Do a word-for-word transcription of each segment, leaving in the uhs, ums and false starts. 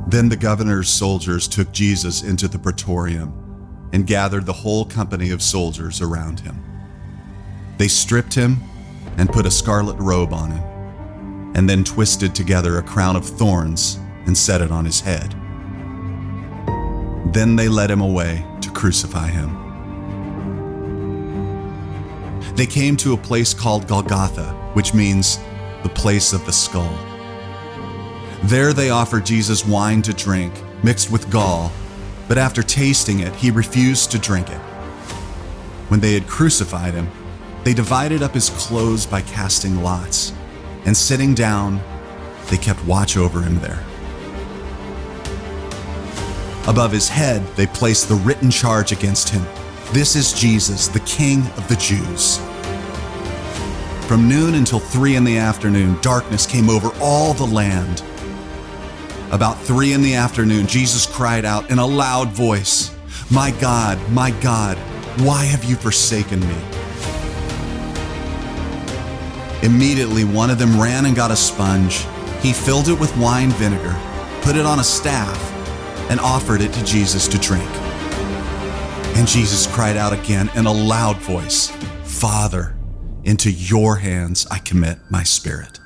Then the governor's soldiers took Jesus into the praetorium and gathered the whole company of soldiers around him. They stripped him and put a scarlet robe on him, and then twisted together a crown of thorns and set it on his head. Then they led him away to crucify him. They came to a place called Golgotha, which means the place of the skull. There they offered Jesus wine to drink, mixed with gall, but after tasting it, he refused to drink it. When they had crucified him, they divided up his clothes by casting lots, and sitting down, they kept watch over him there. Above his head, they placed the written charge against him: "This is Jesus, the King of the Jews." From noon until three in the afternoon, darkness came over all the land. About three in the afternoon, Jesus cried out in a loud voice, "My God, my God, why have you forsaken me?" Immediately, one of them ran and got a sponge. He filled it with wine vinegar, put it on a staff, and offered it to Jesus to drink. And Jesus cried out again in a loud voice, "Father, into your hands I commit my spirit."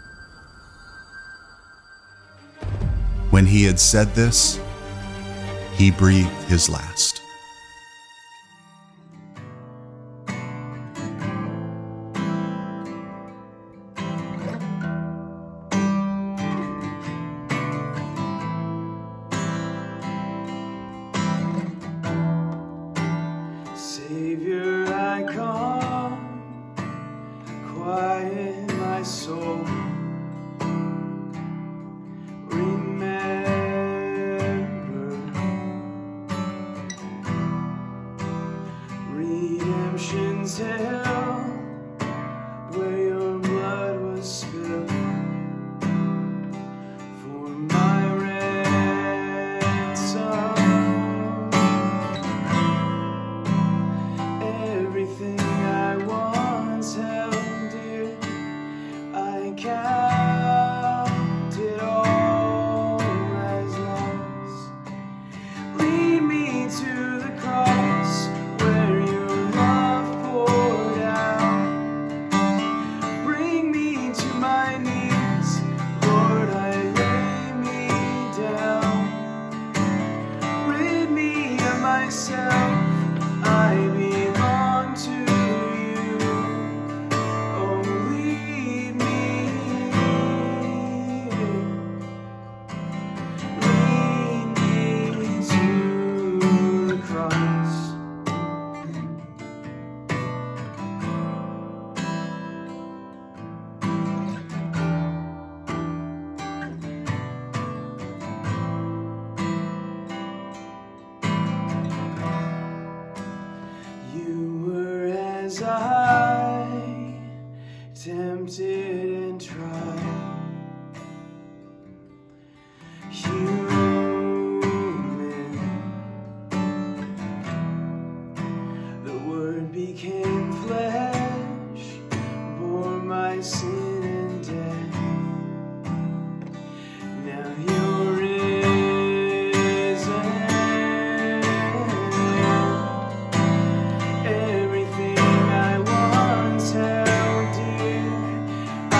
When he had said this, he breathed his last. Savior, I come, quiet my soul. Redemption's hill, where your blood was spilled for my ransom. Everything I once held dear, I count it all as loss. Lead me to the cross, where your love poured out. Bring me to my knees, Lord, I lay me down. Rid me of myself, I belong to you. Oh, lead me, lead me to the cross. You were as I, tempted and tried, human. The Word became flesh, bore my sin and death. Now you're risen. Everything I once held dear, I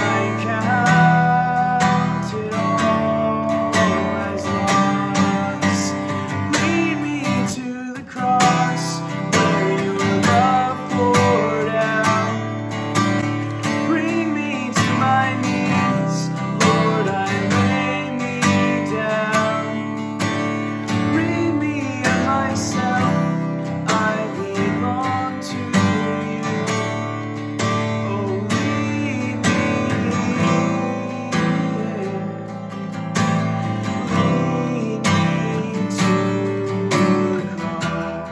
count it all as loss. Lead me to the cross, where your love poured out. Bring me to my knees, Lord, I lay me down. Rid me of myself, I belong to you. Oh, lead me, lead me to the cross.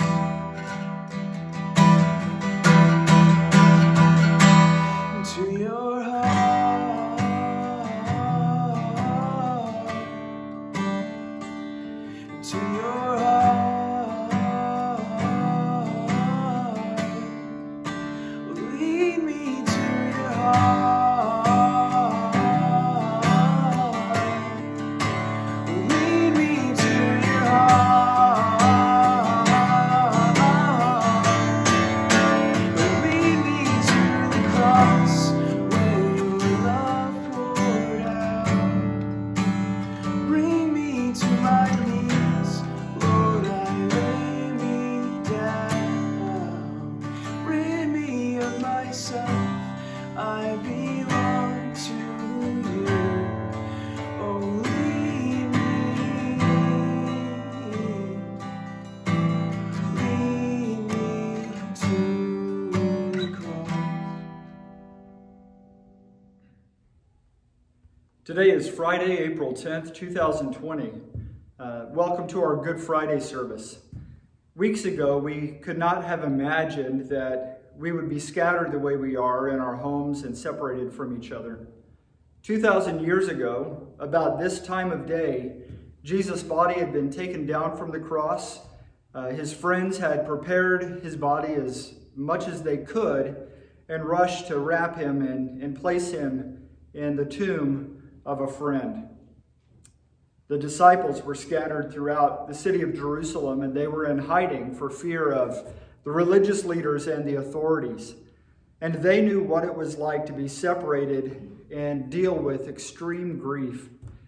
To your heart, to your heart. Lead me to your heart. Lead me I belong to you. Oh, lead me, lead me to the cross. Today is Friday, April tenth, two thousand twenty. Uh, welcome to our Good Friday service. Weeks ago, we could not have imagined that we would be scattered the way we are in our homes and separated from each other. two thousand years ago, about this time of day, Jesus' body had been taken down from the cross. Uh, his friends had prepared his body as much as they could and rushed to wrap him and, and place him in the tomb of a friend. The disciples were scattered throughout the city of Jerusalem, and they were in hiding for fear of the religious leaders and the authorities. And they knew what it was like to be separated and deal with extreme grief.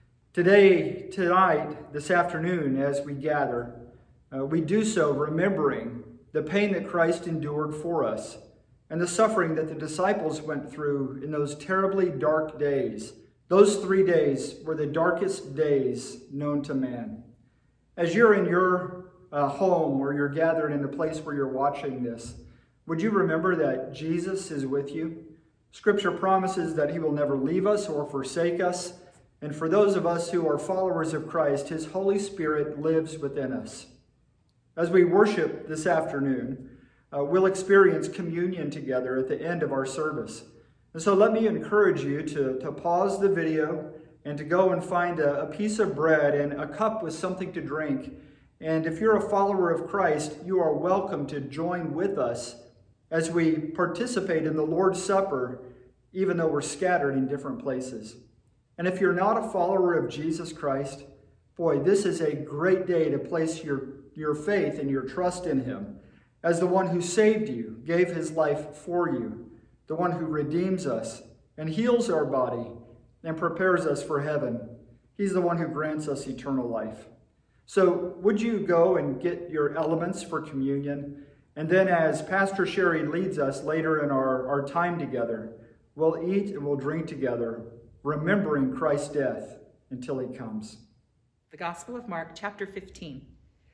Today, tonight, this afternoon, as we gather, uh, we do so remembering the pain that Christ endured for us and the suffering that the disciples went through in those terribly dark days. Those three days were the darkest days known to man. As you're in your uh, home or you're gathered in the place where you're watching this, would you remember that Jesus is with you? Scripture promises that he will never leave us or forsake us. And for those of us who are followers of Christ, his Holy Spirit lives within us. As we worship this afternoon, uh, we'll experience communion together at the end of our service. And so let me encourage you to, to pause the video and to go and find a, a piece of bread and a cup with something to drink. And if you're a follower of Christ, you are welcome to join with us as we participate in the Lord's Supper, even though we're scattered in different places. And if you're not a follower of Jesus Christ, boy, this is a great day to place your, your faith and your trust in him as the one who saved you, gave his life for you, the one who redeems us and heals our body and prepares us for heaven. He's the one who grants us eternal life. So would you go and get your elements for communion? And then as Pastor Sherry leads us later in our, our time together, we'll eat and we'll drink together, remembering Christ's death until he comes. The Gospel of Mark, chapter fifteen.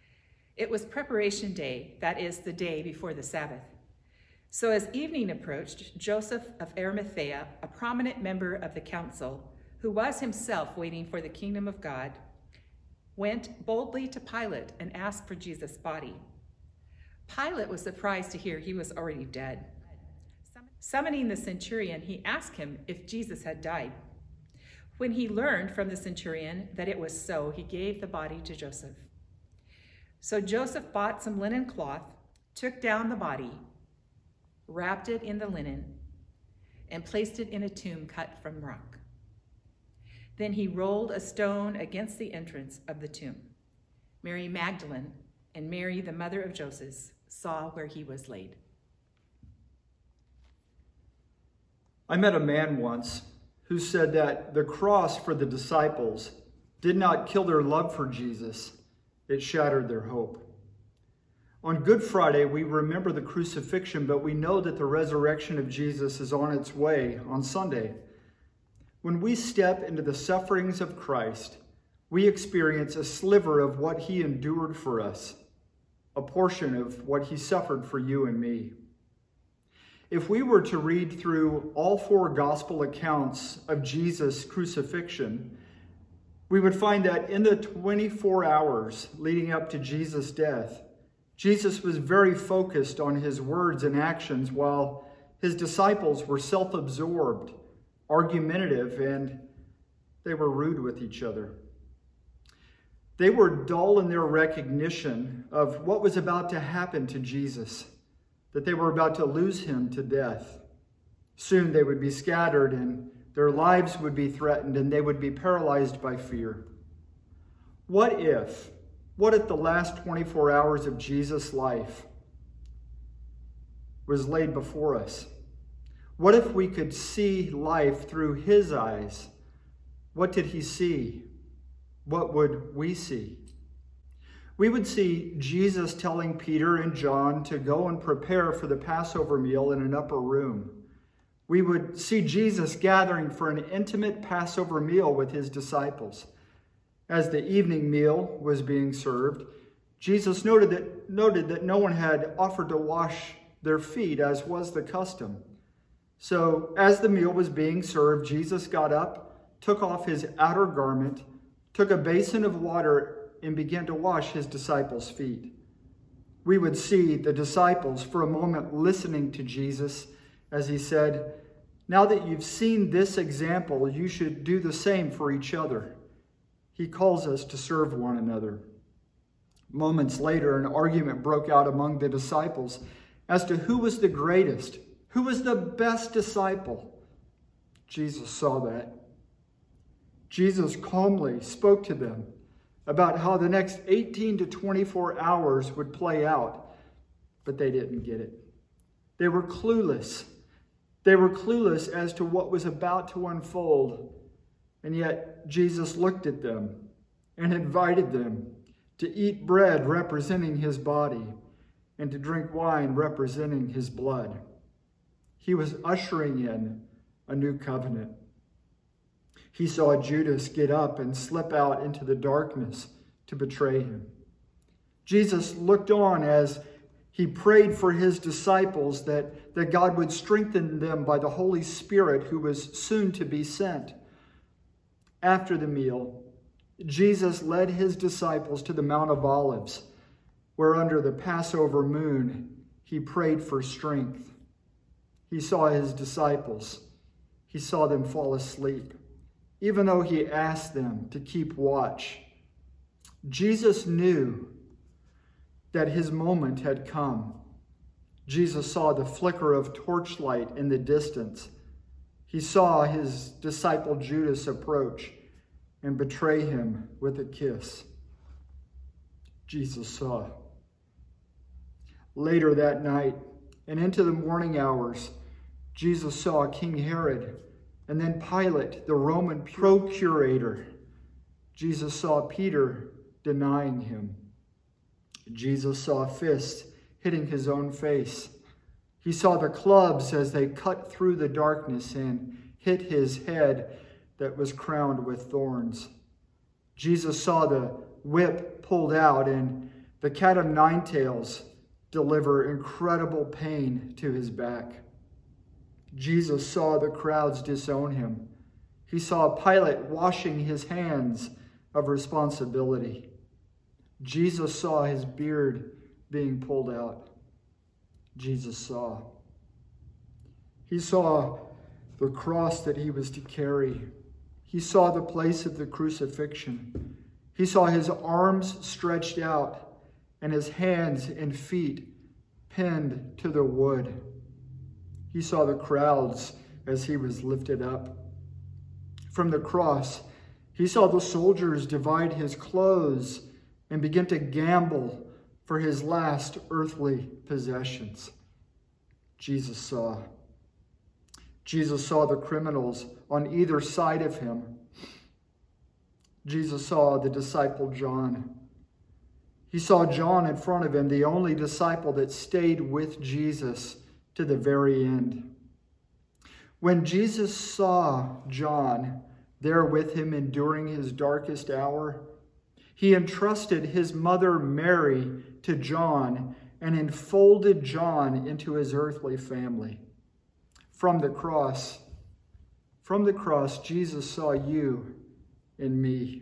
It was preparation day, that is, the day before the Sabbath. So as evening approached, Joseph of Arimathea, a prominent member of the council, who was himself waiting for the kingdom of God, went boldly to Pilate and asked for Jesus' body. Pilate was surprised to hear he was already dead. Summoning the centurion, he asked him if Jesus had died. When he learned from the centurion that it was so, he gave the body to Joseph. So Joseph bought some linen cloth, took down the body, wrapped it in the linen, and placed it in a tomb cut from rock. Then he rolled a stone against the entrance of the tomb. Mary Magdalene and Mary, the mother of Joseph, saw where he was laid. I met a man once who said that the cross for the disciples did not kill their love for Jesus, it shattered their hope. On Good Friday, we remember the crucifixion, but we know that the resurrection of Jesus is on its way on Sunday. When we step into the sufferings of Christ, we experience a sliver of what he endured for us, a portion of what he suffered for you and me. If we were to read through all four gospel accounts of Jesus' crucifixion, we would find that in the twenty-four hours leading up to Jesus' death, Jesus was very focused on his words and actions, while his disciples were self-absorbed, argumentative, and they were rude with each other. They were dull in their recognition of what was about to happen to Jesus, that they were about to lose him to death. Soon they would be scattered and their lives would be threatened and they would be paralyzed by fear. What if, what if the last twenty-four hours of Jesus' life was laid before us? What if we could see life through his eyes? What did he see? What would we see? We would see Jesus telling Peter and John to go and prepare for the Passover meal in an upper room. We would see Jesus gathering for an intimate Passover meal with his disciples. As the evening meal was being served, Jesus noted that, noted that no one had offered to wash their feet, as was the custom. So as the meal was being served, Jesus got up, took off his outer garment, took a basin of water, and began to wash his disciples' feet. We would see the disciples for a moment listening to Jesus as he said, "Now that you've seen this example, you should do the same for each other." He calls us to serve one another. Moments later, an argument broke out among the disciples as to who was the greatest, who was the best disciple. Jesus saw that. Jesus calmly spoke to them about how the next eighteen to twenty-four hours would play out, but they didn't get it. They were clueless. They were clueless as to what was about to unfold, and yet Jesus looked at them and invited them to eat bread representing his body and to drink wine representing his blood. He was ushering in a new covenant. He saw Judas get up and slip out into the darkness to betray him. Jesus looked on as he prayed for his disciples that, that God would strengthen them by the Holy Spirit who was soon to be sent. After the meal, Jesus led his disciples to the Mount of Olives, where under the Passover moon, he prayed for strength. He saw his disciples. He saw them fall asleep, even though he asked them to keep watch. Jesus knew that his moment had come. Jesus saw the flicker of torchlight in the distance. He saw his disciple Judas approach and betray him with a kiss. Jesus saw. Later that night and into the morning hours, Jesus saw King Herod and then Pilate, the Roman procurator. Jesus saw Peter denying him. Jesus saw fists hitting his own face. He saw the clubs as they cut through the darkness and hit his head that was crowned with thorns. Jesus saw the whip pulled out and the cat of nine tails deliver incredible pain to his back. Jesus saw the crowds disown him. He saw Pilate washing his hands of responsibility. Jesus saw his beard being pulled out. Jesus saw. He saw the cross that he was to carry. He saw the place of the crucifixion. He saw his arms stretched out and his hands and feet pinned to the wood. He saw the crowds as he was lifted up. From the cross, he saw the soldiers divide his clothes and begin to gamble for his last earthly possessions. Jesus saw. Jesus saw the criminals on either side of him. Jesus saw the disciple John. He saw John in front of him, the only disciple that stayed with Jesus to the very end. When Jesus saw John there with him enduring his darkest hour, he entrusted his mother Mary to John and enfolded John into his earthly family. From the cross, from the cross, Jesus saw you and me.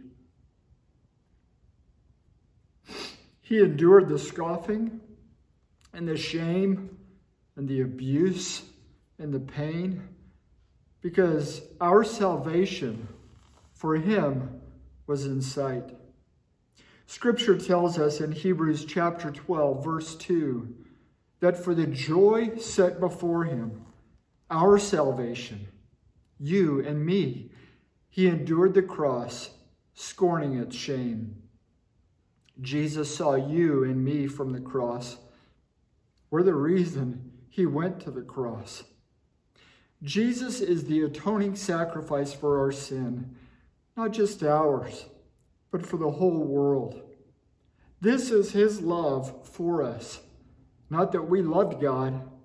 He endured the scoffing and the shame and the abuse and the pain because our salvation for him was in sight. Scripture tells us in Hebrews chapter twelve, verse two, that for the joy set before him, our salvation, you and me, he endured the cross, scorning its shame. Jesus saw you and me from the cross. We're the reason he went to the cross. Jesus is the atoning sacrifice for our sin, not just ours, but for the whole world. This is his love for us. Not that we loved God,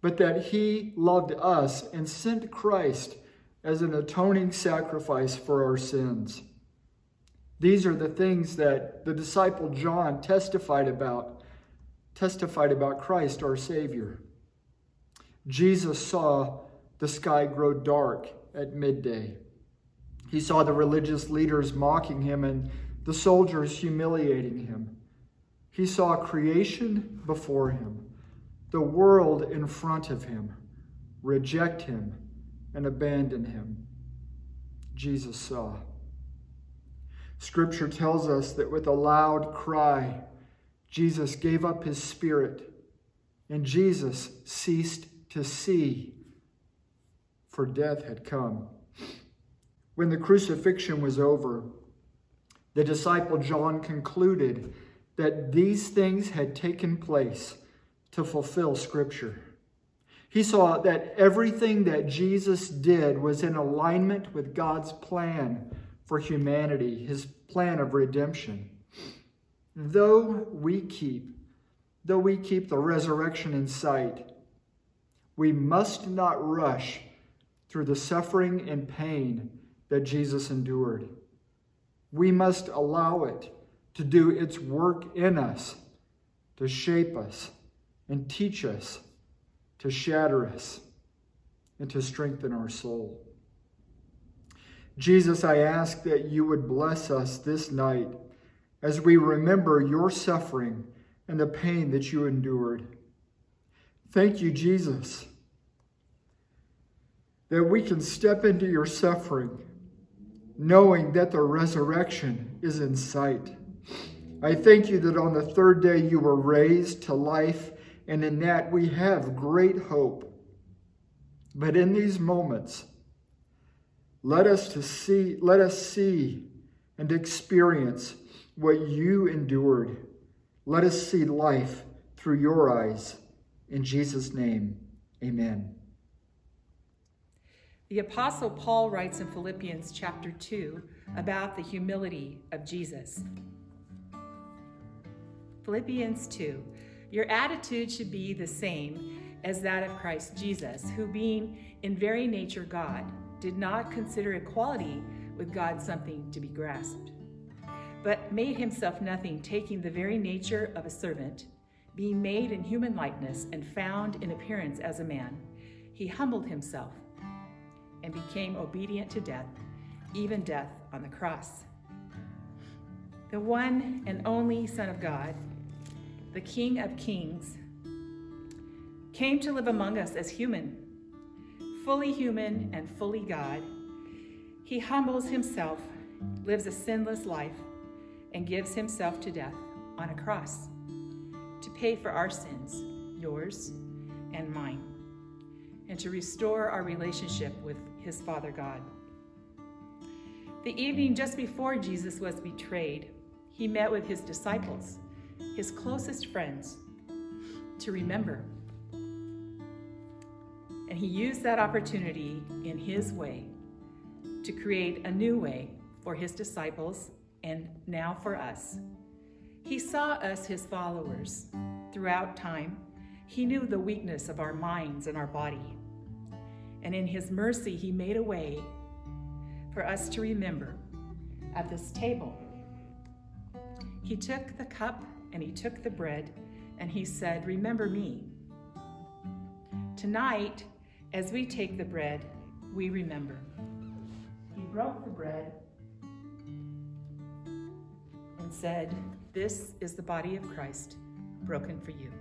but that he loved us and sent Christ as an atoning sacrifice for our sins. These are the things that the disciple John testified about, testified about Christ, our Savior. Jesus saw the sky grow dark at midday. He saw the religious leaders mocking him and the soldiers humiliating him. He saw creation before him, the world in front of him, reject him and abandon him. Jesus saw. Scripture tells us that with a loud cry, Jesus gave up his spirit, and Jesus ceased to see, for death had come. When the crucifixion was over, the disciple John concluded that these things had taken place to fulfill Scripture. He saw that everything that Jesus did was in alignment with God's plan for humanity, his plan of redemption. Though we keep, though we keep the resurrection in sight, we must not rush through the suffering and pain that Jesus endured. We must allow it to do its work in us, to shape us and teach us, to shatter us, and to strengthen our soul. Jesus, I ask that you would bless us this night as we remember your suffering and the pain that you endured. Thank you, Jesus, that we can step into your suffering knowing that the resurrection is in sight. I thank you that on the third day you were raised to life, and in that we have great hope. But in these moments, let us to see, let us see and experience what you endured. Let us see life through your eyes. In Jesus' name, amen. The Apostle Paul writes in Philippians chapter two about the humility of Jesus. Philippians two, your attitude should be the same as that of Christ Jesus, who being in very nature God, did not consider equality with God something to be grasped, but made himself nothing, taking the very nature of a servant, being made in human likeness and found in appearance as a man. He humbled himself and became obedient to death, even death on the cross. The one and only Son of God, the King of Kings, came to live among us as human, fully human and fully God. He humbles himself, lives a sinless life, and gives himself to death on a cross to pay for our sins, yours and mine, and to restore our relationship with his Father God. The evening just before Jesus was betrayed, he met with his disciples, his closest friends, to remember. And he used that opportunity in his way to create a new way for his disciples and now for us. He saw us, his followers, throughout time. He knew the weakness of our minds and our body. And in his mercy, he made a way for us to remember at this table. He took the cup and he took the bread and he said, "Remember me." Tonight, as we take the bread, we remember. He broke the bread and said, "This is the body of Christ, broken for you."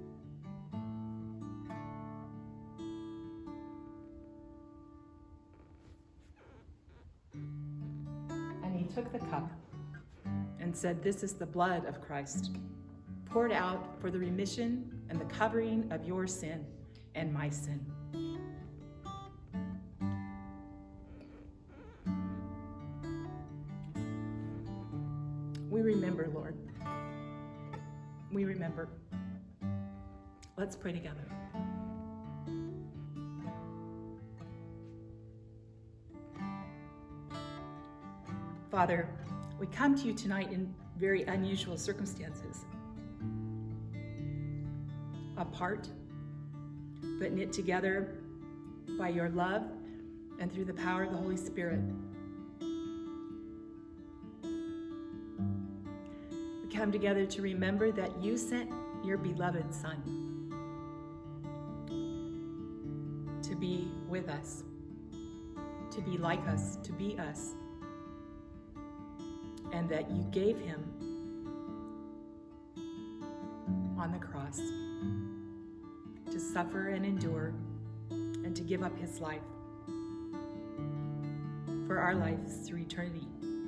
And he took the cup and said, "This is the blood of Christ, poured out for the remission and the covering of your sin and my sin." We remember, Lord. We remember. Let's pray together. Father, we come to you tonight in very unusual circumstances. Apart, but knit together by your love and through the power of the Holy Spirit. We come together to remember that you sent your beloved Son to be with us, to be like us, to be us, and that you gave him on the cross to suffer and endure and to give up his life for our lives through eternity.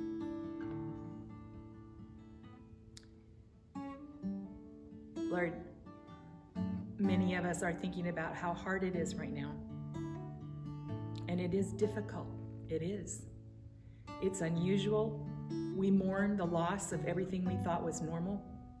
Lord, many of us are thinking about how hard it is right now. And it is difficult. It is. It's unusual. We mourn the loss of everything we thought was normal.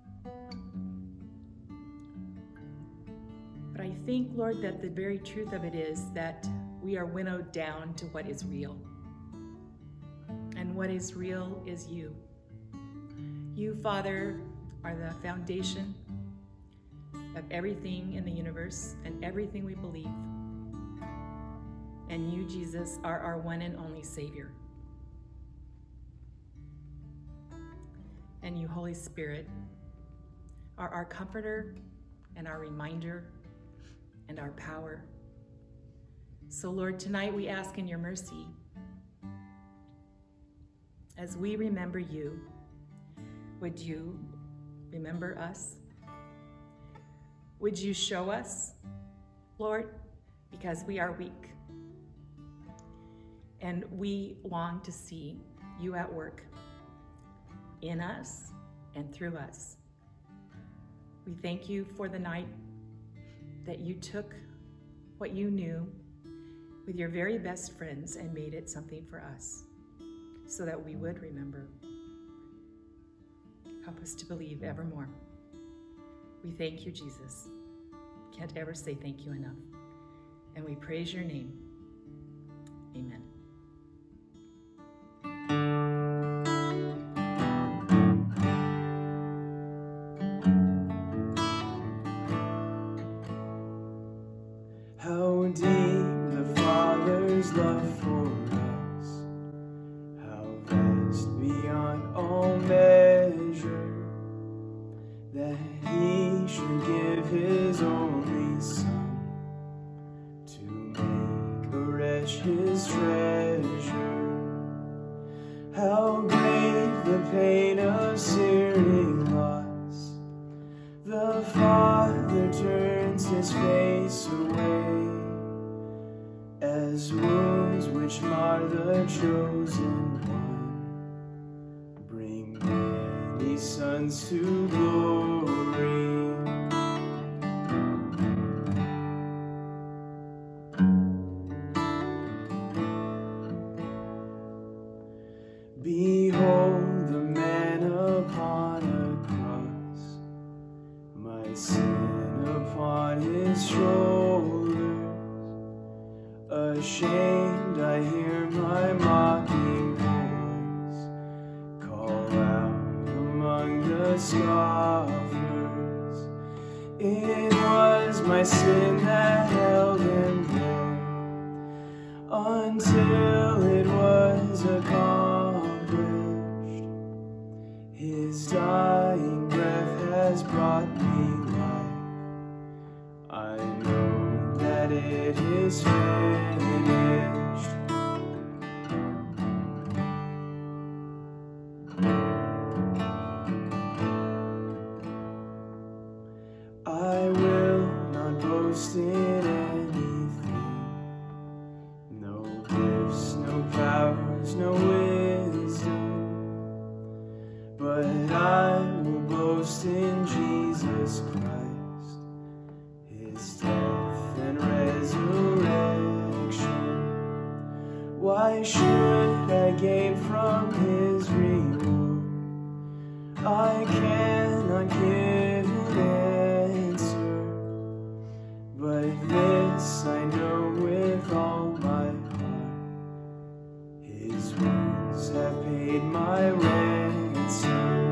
But I think, Lord, that the very truth of it is that we are winnowed down to what is real. And what is real is you. You, Father, are the foundation of everything in the universe and everything we believe. And you, Jesus, are our one and only Savior. And you, Holy Spirit, are our comforter and our reminder and our power. So, Lord, tonight we ask in your mercy, as we remember you, would you remember us? Would you show us, Lord, because we are weak and we long to see you at work in us and through us. We thank you for the night that you took what you knew with your very best friends and made it something for us so that we would remember. Help us to believe evermore. We thank you, Jesus. Can't ever say thank you enough. And we praise your name. Amen. How deep the Father's love for us, how vast beyond all measure, that he should give his only Son to make a wretch his treasure. How great the pain of searing loss, the Father turns his face away, as wounds which mar the chosen one bring many sons to glory. Behold the man upon a cross, my sin upon his shoulders. Ashamed, I hear my mocking voice call out among the scoffers. It was my sin that held him there until it was accomplished. His dying breath has brought me life. I know that it is finished. I will not boast in anything, no gifts, no powers, no wisdom, but I will boast in Jesus Christ, his death and resurrection. Why should I gain from his reward? I cannot give an answer, but this I know with all my heart: his wounds have paid my ransom.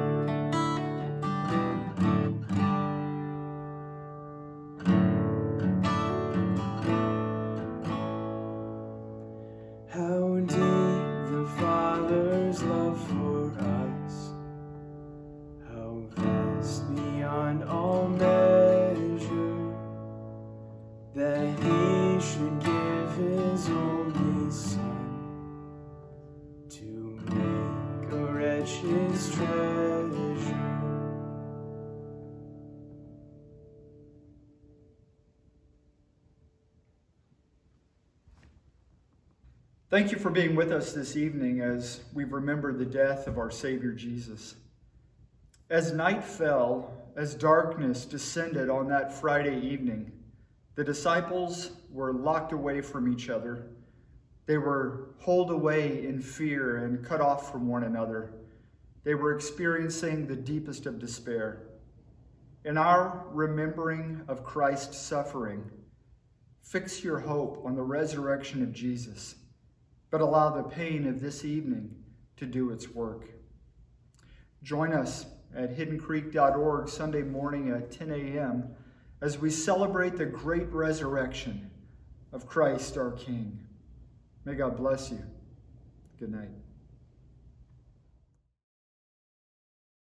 his treasure. Thank you for being with us this evening as we remember the death of our Savior Jesus. As night fell, as darkness descended on that Friday evening, the disciples were locked away from each other. They were holed away in fear and cut off from one another. They were experiencing the deepest of despair. In our remembering of Christ's suffering, fix your hope on the resurrection of Jesus, but allow the pain of this evening to do its work. Join us at hidden creek dot org Sunday morning at ten a.m. as we celebrate the great resurrection of Christ our King. May God bless you. Good night.